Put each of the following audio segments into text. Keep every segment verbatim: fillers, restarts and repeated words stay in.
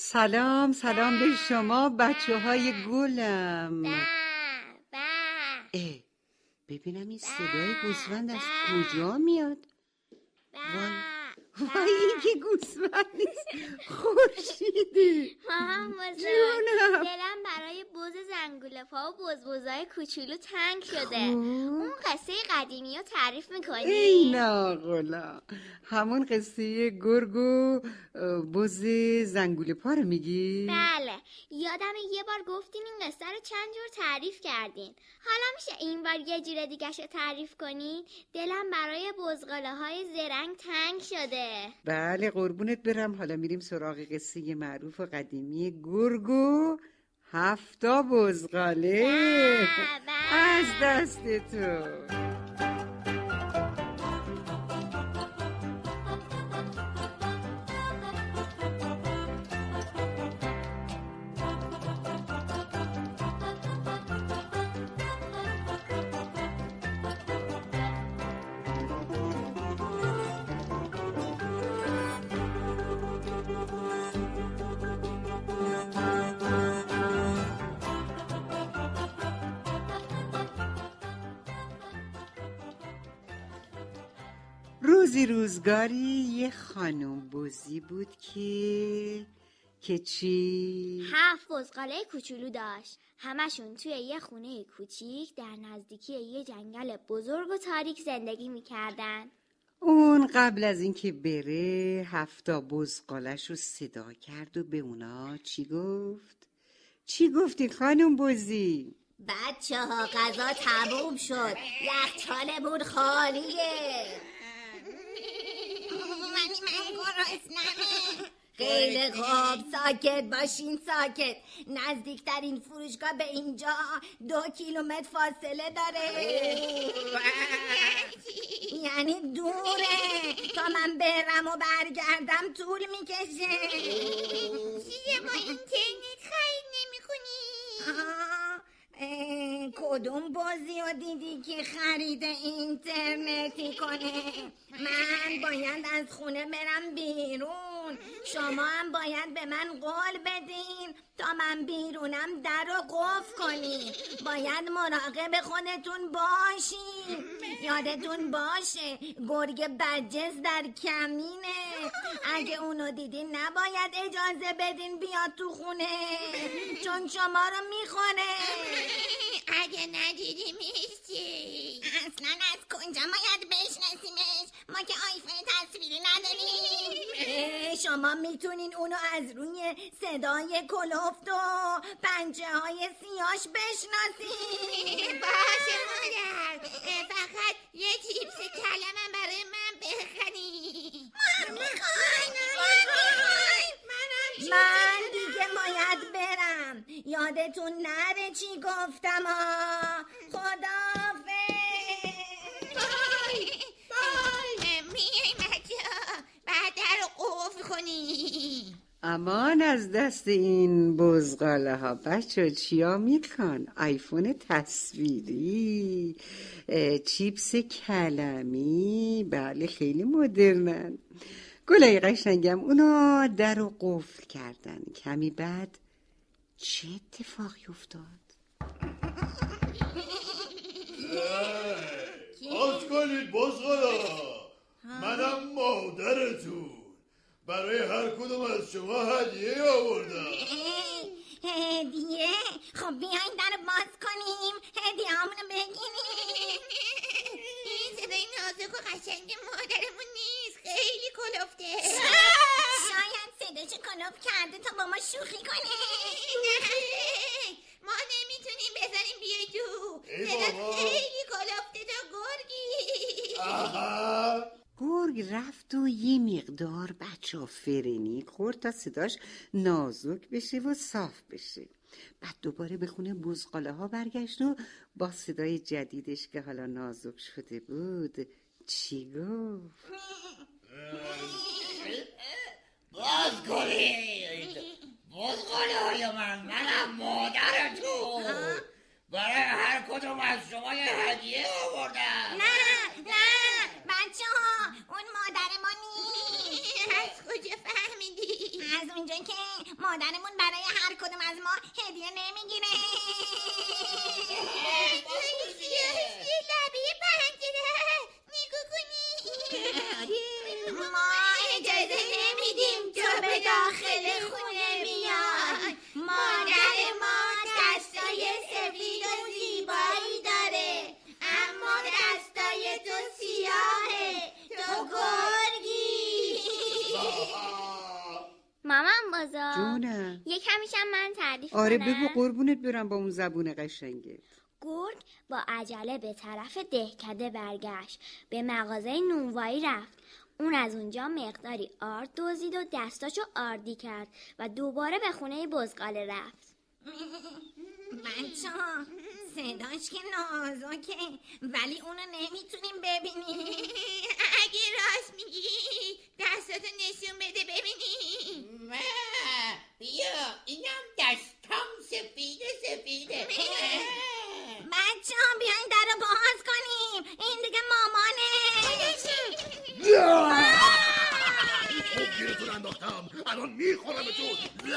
سلام سلام به شما بچه های گلم. به به. اه ببینم این صدای گوسفند از کجا میاد؟ وای وای این که گوسفند نیست، خورشیده. مامان بزرگ جونم. دلم برای بز زنگوله پا و بزبزای کوچولو تنگ شده. اون قصه قدیمی رو تعریف میکنی؟ ای ناقلا، همون قصه گرگ و بز زنگوله پا رو میگی؟ بله، یادم یه بار گفتین این قصه رو چند جور تعریف کردین. حالا میشه این بار یه جور دیگه شو تعریف کنی؟ دلم برای بزغاله های زرنگ تنگ شده. بله قربونت برم. حالا میریم سراغ قصه معروف و قدیمی گرگ و هفتا بزغاله از دست تو. روزی روزگاری یه خانم بزی بود که که چی؟ هفت بزغاله کوچولو داشت. همشون توی یه خونه کوچیک در نزدیکی یه جنگل بزرگ و تاریک زندگی میکردن. اون قبل از اینکه بره هفتا بزغالش رو صدا کرد و به اونا چی گفت؟ چی گفتی خانم بزی؟ بچه ها غذا تموم شد، یخچالمون خالیه. ولی من گرسنمه. خیلی خوب، ساکت باشین، ساکت. نزدیکترین فروشگاه به اینجا دو کیلومتر فاصله داره. یعنی دوره، تا من برم و برگردم طول میکشه. چیه با اینترنت خرید نمی کنی؟ کدوم بازی رو دیدی که خرید اینترنتی کنه؟ من باید از خونه برم بیرون، شما هم باید به من قول بدین تا من بیرونم در رو قفل کنین. باید مراقب خودتون باشین. یادتون باشه گرگ بدجنس در کمینه. اگه اونو دیدین نباید اجازه بدین بیاد تو خونه، چون شما رو میخوره. اگه ندیدیمش چی؟ اصلا از کجا باید بشناسیمش؟ ما که آیفون تصویری نداریم. شما میتونین اونو از روی صدای کلفت و پنجه های سیاش بشناسین. باشه مادر، فقط یه چیپس کلمم برای من بخریم. ما میخوایم من دیگه باید برم، یادتون نره چی گفتم ها. خداحافظ. بای بای میای مجا بعد در رو قفل کنی. امان از دست این بزغاله ها. بچه چیا میخوان؟ آیفون تصویری، چیپس کلمی، بله خیلی مدرنن. گلای قشنگم اونا در رو قفل کردن. کمی بعد چه اتفاقی افتاد؟ باز کنید بزغالا، منم مادرتون. برای هر کدوم از شما هدیه آوردم. هدیه؟ خب بیاین در باز کنیم، هدیه همونو بگیریم. این صدای نازک و قشنگ مادرمون نیست، خیلی کلفته. شاید صداشو کلوف کرده تا با ما شوخی کنه. نه ما نمیتونیم بزنیم بیای تو، صدا خیلی کلفته تا گرگی. آها گرگ رفت و یه مقدار بچه ها فرنی خورد تا صداش نازک بشه و صاف بشه. بعد دوباره به خونه بزغاله ها برگشت و با صدای جدیدش که حالا نازک شده بود چی گفت؟ باز کنید بزغاله های من، منم مادرتون. برای هر کدوم از شما یه هدیه آوردم. نه نه بچه ها، اون مادر ما نیست. از کجا فهمیدی؟ از اونجا که مادرمون برای هر کدوم از ما هدیه نمیگیره. لبه پنجره نگاه کنی. ما اجازه نمیدیم تو به داخل خونه بیای. مادر ما دستای سفید و زیبایی داره، اما دستای تو سیاهه. تو گرگی. مامان بازار جونم. یک همیشم من تعریف آره کنم. بگو قربونت برم با اون زبون قشنگت. گرگ با عجله به طرف دهکده برگشت. به مغازه نونوایی رفت. اون از اونجا مقداری آرد دزدید و دستاشو آردی کرد و دوباره به خونه بزغاله رفت. بچه‌ها صداش که نازکه ولی اونو نمیتونیم ببینیم. اگه راست میگی دستاتو نشون بده ببینیم. نه بیا اینم دستام سفید سفیده. بچه ها بیاین در رو باز کنیم، این دیگه مامانه. خوب گیرتون انداختم، الان میخورمتون.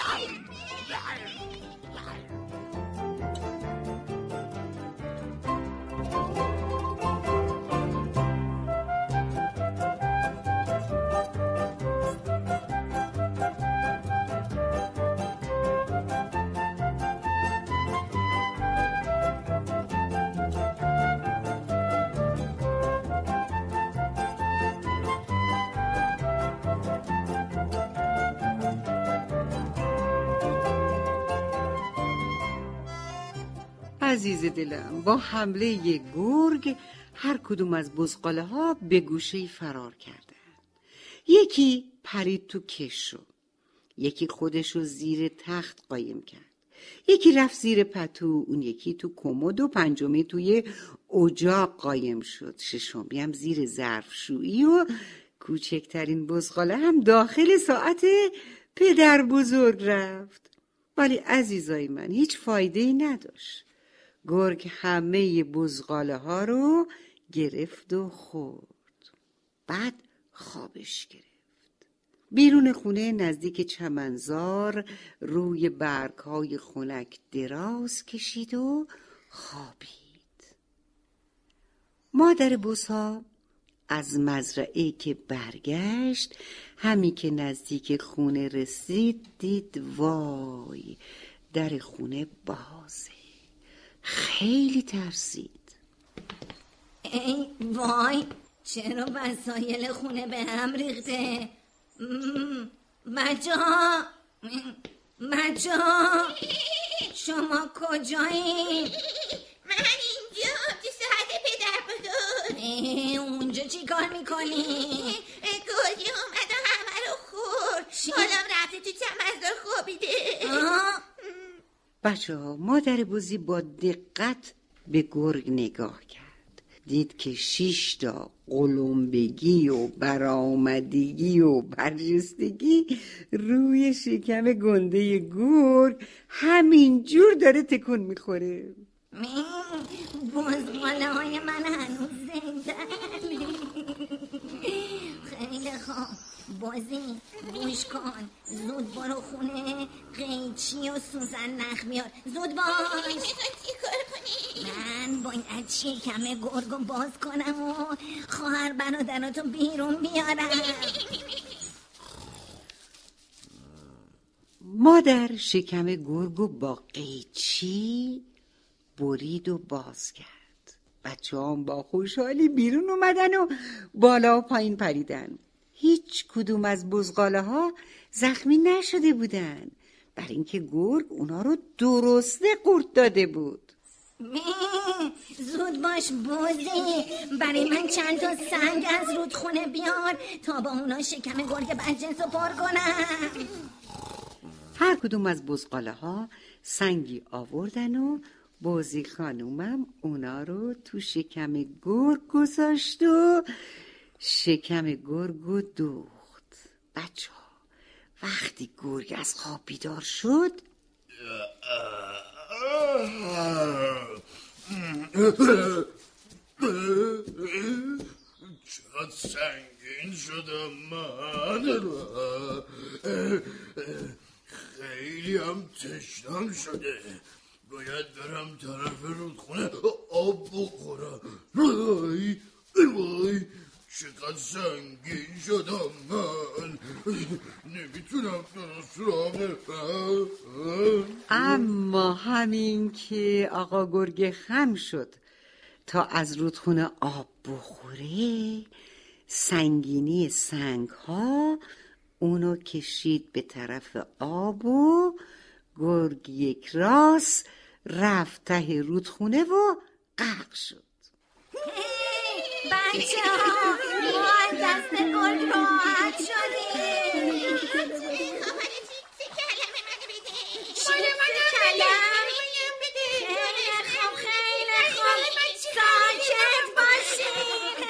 عزیز دلم، با حمله یک گرگ هر کدوم از بزغاله ها به گوشه فرار کردن. یکی پرید تو کشو، یکی خودشو زیر تخت قایم کرد، یکی رفت زیر پتو، اون یکی تو کمد و پنجمی توی اجاق قایم شد، ششمی هم زیر ظرفشویی و کوچکترین بزغاله هم داخل ساعت پدر بزرگ رفت. ولی عزیزای من هیچ فایده ای نداشت. گرگ همه بزغاله ها رو گرفت و خورد. بعد خوابش گرفت. بیرون خونه نزدیک چمنزار روی برگ‌های خنک دراز کشید و خوابید. مادر بوسا از مزرعه که برگشت، همی که نزدیک خونه رسید دید وای در خونه بازه. خیلی ترسید. ای وای چرا وسایل خونه به هم ریخته؟ بچه ها بچه ها شما کجایی؟ من اینجا تو ساعت پدر بزرگ. اونجا چی کار میکنی؟ گرگی اومد و همه رو خورد. حالا رفته تو چمنزار خوابیده. بچه ها مادر بوزی با دقت به گرگ نگاه کرد. دید که شش تا قلمبگی و برآمدگی و برجستگی روی شکم گنده گرگ همینجور داره تکون میخوره. بزغاله های من هنوز زنده. خیلی خوب بازی گوش کن، زود برو خونه قیچی و سوزن نخ بیار. زود باش. چی کار کنی؟ من باید شکم گرگو باز کنم و خواهر برادراتو بیرون بیارم. مادر شکم گرگو با قیچی برید و باز کرد. بچه هم با خوشحالی بیرون اومدن و بالا و پایین پریدن. هیچ کدوم از بزغاله ها زخمی نشده بودن، بر اینکه گرگ اونا رو درسته قورت داده بود. زود باش بوزی، برای من چند تا سنگ از رودخونه بیار تا با اونا شکم گرگ بدجنس رو پر کنم. هر کدوم از بزغاله ها سنگی آوردن و بوزی خانومم اونا رو تو شکم گرگ گذاشت و شکم گرگ رو دوخت. بچه ها وقتی گرگ از خواب بیدار شد چقدر سنگین سنگین شدم من. خیلی هم تشنم شده. باید برم طرف رودخونه آب بخورم. وای وای چقدر سنگین شدم من. نمیتونم درست راه برم. اما همین که آقا گرگ خم شد تا از رودخونه آب بخوره، سنگینی سنگ ها اونو کشید به طرف آب و گرگ یک راست رفت ته رودخونه و غرق شد. بچه ها ما از دست گل راحت شدیم. چیپس کلم منو بده. چیپس کلم؟ خیلی خوب خیلی خوب ساکت باشین.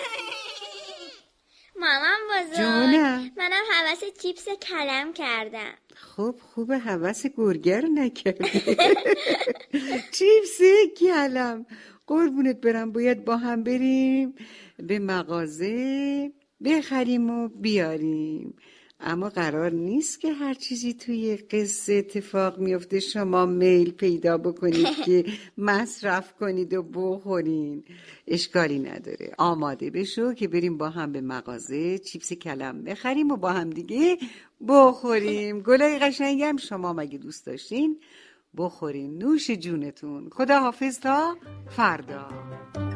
مامان بزرگ جانم. منم حوث چیپس کلم کردم. خب خوب حوث گرگر نکردی. چیپس کلم قربونت برم، باید با هم بریم به مغازه بخریم و بیاریم. اما قرار نیست که هر چیزی توی قصه اتفاق میفته شما میل پیدا بکنید که مصرف کنید و بخورین. اشکالی نداره، آماده بشو که بریم با هم به مغازه چیپس کلم بخریم و با هم دیگه بخوریم. گلای قشنگم شما مگه دوست داشتین؟ بخورین، نوش جونتون. خدا حافظ تا فردا.